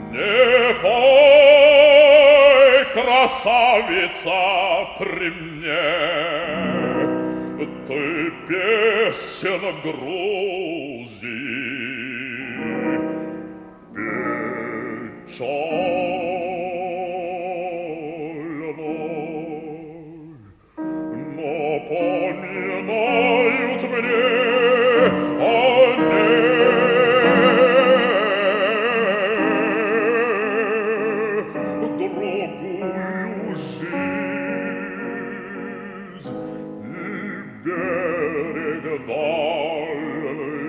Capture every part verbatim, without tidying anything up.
Не пой, красавица, при мне, ты песен Грузии, печальной, напоминают мне о другую жизнь и берег дальний.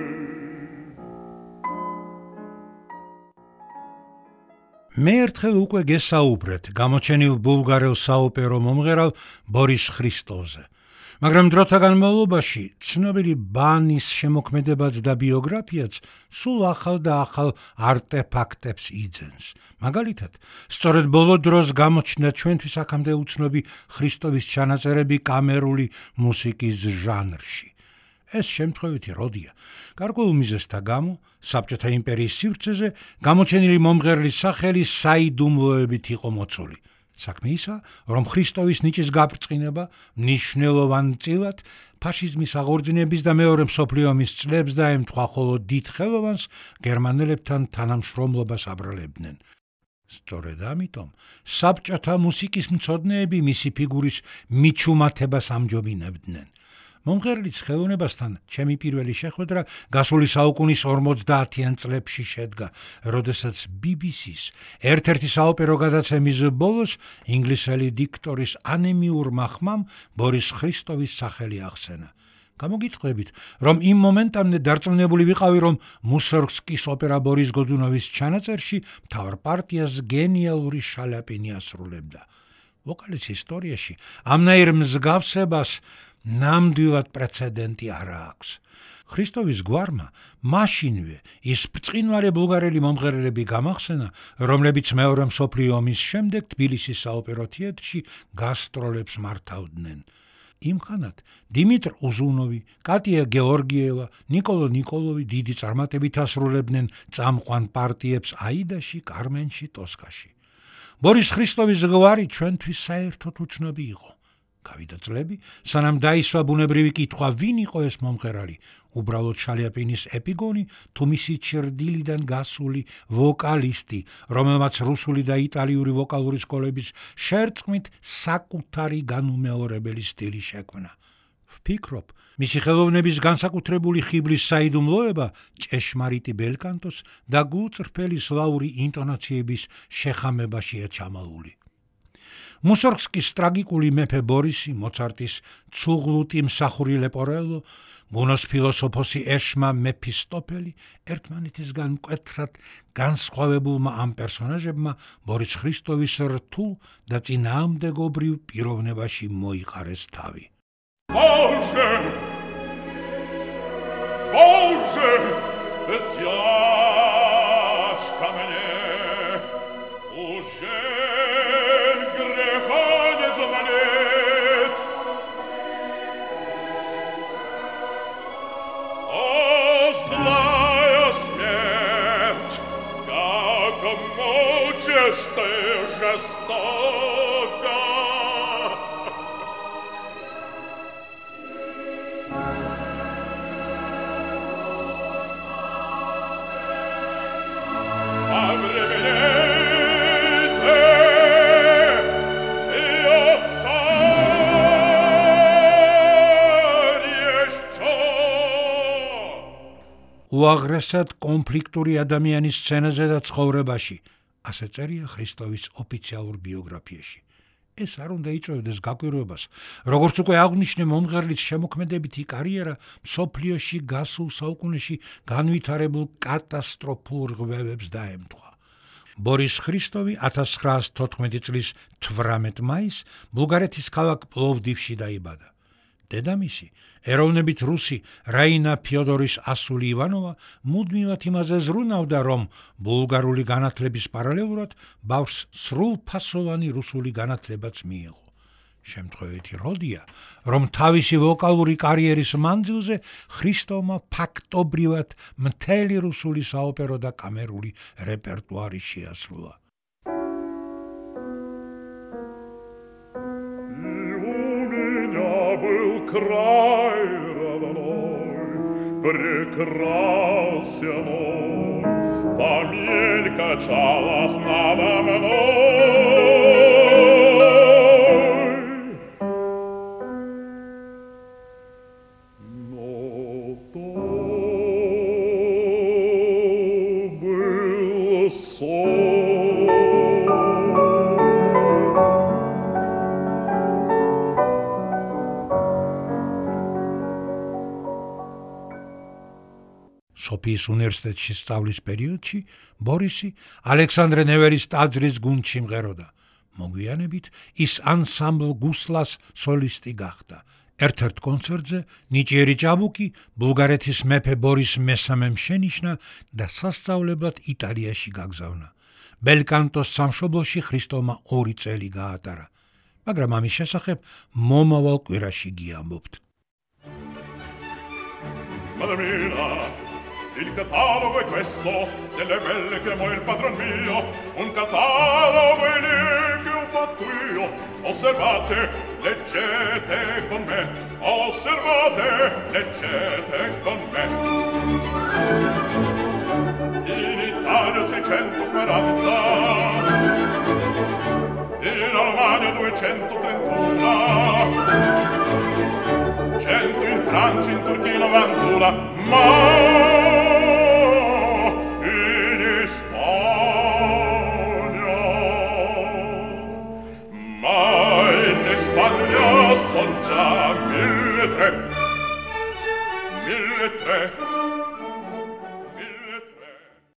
მე ერთხელ უკვე გესაუბრეთ გამოჩენილ ბულგარელ საოპერო მომღერალ ბორის ხრისტოვზე. მაგრამ დროთა განმავლობაში ცნობილი ბანის შემოქმედებაც და ბიოგრაფიაც სულ ახალ და ახალ არტეფაქტებს იძენს. მაგალითად, სწორედ ბოლო დროს გამოჩნდა ჩვენთვის აქამდე უცნობი ხრისტოვის ჩანაწერები კამერული მუსიკის ჟანრში. ეს შემთხვევითი როდია. გარკვეულ მიზეზთა გამო, საბჭოთა იმპერიის სივრცეზე გამოჩენილი მომღერლის სახელი საიდუმლოებით იყო მოწული. საქმე ისა, რომ ხრისტოვის ნიჭის გაბრწყინება მნიშვნელოვანწილად ფაშიზმის აღორძინების და მეორე მსოფლიო ომის წლებს დაემთხვა, ხოლო დიდ ხელოვანს გერმანელებთან თანამშრომლობას აბრალებდნენ. სწორედ ამიტომ საბჭოთა მუსიკის მცოდნეები მისი ფიგურის მიჩუმათებას ამჯობინებდნენ. მომღერლის ხელოვნებასთან ჩემი პირველი შეხვედრა გასული საუკუნის ორმოცდაათიან წლებში შედგა, როდესაც ბი ბი სის ერთ-ერთი საოპერო გადაცემის ბოლოს ინგლისელი დიქტორის ანემიურმა ხმამ ბორის ხრისტოვის სახელი ახსენა. გამოგიტყვებით, რომ იმ მომენტამდე დარწმუნებული ვიყავი, რომ მუსორგსკის ოპერა ბორის გოდუნოვის ჩანაწერში მთავარ პარტიას გენიალური შალიაპინი ასრულებდა. ვოკალის ისტორიაში ამნაირ მსგავსებას ნამდვილად პრეცედენტი არ აქვს. ხრისტოვის გვარმა მაშინვე ის ბრწყინვალე ბულგარელი მომღერლები გამახსენა, რომლებიც მეორე მსოფლიო ომის შემდეგ თბილისის საოპერო თეატრში გასტროლებს მართავდნენ. იმხანად დიმიტრ უზუნოვი, კატია გეორგიევა, ნიკოლო ნიკოლოვი დიდი წარმატებით ასრულებდნენ წამყვან პარტიებს აიდაში, კარმენში, ტოსკაში. ბორის ხრისტოვის გვარი ჩვენთვის საერთოდ უცნობი იყო. გავიდა წლები, სანამ დაისვა ბუნებრივი კითხვა, ვინ იყო ეს მომღერალი, უბრალოდ შალიაპინის ეპიგონი თუ მისი ჩრდილიდან გასული ვოკალისტი, რომელმაც რუსული და იტალიური ვოკალური სკოლების შერწყმით საკუთარი განუმეორებელი სტილი შექმნა. ვფიქრობ, მისი ხელოვნების განსაკუთრებული ხიბლის საიდუმლოება ჭეშმარიტი ბელკანტოს და გულწრფელი სლავური ინტონაციების შეხამებაშია ჩამალული. მუსორგსკის ტრაგიკული მეფე ბორისი, მოცარტის ცუღლუტი მსახური ლეპორელო, გუნოს ფილოსოფოსი ეშმა მეფისტოფელი ერთმანეთისგან მკვეთრად განსხვავებულმა ამ პერსონაჟებმა ბორის ხრისტოვის რთულ და წინააღმდეგობრივ პიროვნებაში მოიყარეს თავი. Боже! Боже! Тяжко мне уже греха не замолеть. О, злая смерть, как мучишь ты жестоко. უაღრესად კონფლიქტური ადამიანის სცენაზე და ცხოვრებაში, ასე წერია ხრისტოვის ოფიციალურ ბიოგრაფიაში. ეს არ უნდა იწვევდეს გაკვირვებას, როგორც უკვე აღნიშნე მომღერლის შემოქმედებითი კარიერა მსოფლიოში გასულ საუკუნეში განვითარებულ კატასტროფულ რღვევებს დაემთხვა. ბორის ხრისტოვი ათას ცხრაას თოთხმეტი წლის თვრამეტ მაისს ბულგარეთის ქალაქ პლოვდივში დაიბადა. დედამისი, ეროვნებით რუსი რაინა ფიოდორის ასული ივანოვა მუდმივად იმაზე ზრუნავდა, რომ ბულგარული განათლების პარალელურად ბავშვს სრულფასოვანი რუსული განათლებაც მიიღო. შემთხვევითი როდია, რომ თავისი ვოკალური კარიერის მანძილზე ხრისტოვმა ფაქტობრივად მთელი რუსული საოპერო და კამერული რეპერტუარი შეასრულა. Край родной, прекрасен он, помель качалась надо мной. Но то был сон. სოფიის უნივერსიტეტში სწავლის პერიოდში ბორისი ალექსანდრე ნეველის ტაძრის გუნდში მღეროდა. მოგვიანებით ის ანსამბლ გუსლას სოლისტი გახდა. ერთ-ერთ კონცერტზე ნიჭიერი ჭაბუკი ბულგარეთის მეფე ბორის მესამემ შენიშნა და სასწავლებლად იტალიაში გაგზავნა. ბელკანტოს სამშობლოში ხრისტოვმა ორი წელი გაატარა, მაგრამ ამის შესახებ მომავალ კვირაში გიამბობთ. Il catalogo è questo, delle belle che amò il padron mio, un catalogo è lì che ho fatto io. Osservate, leggete con me, osservate, leggete con me. In Italia seicentoquaranta, in Almania duecentotrentuno, cento in Francia, in Turchia novantuno, ma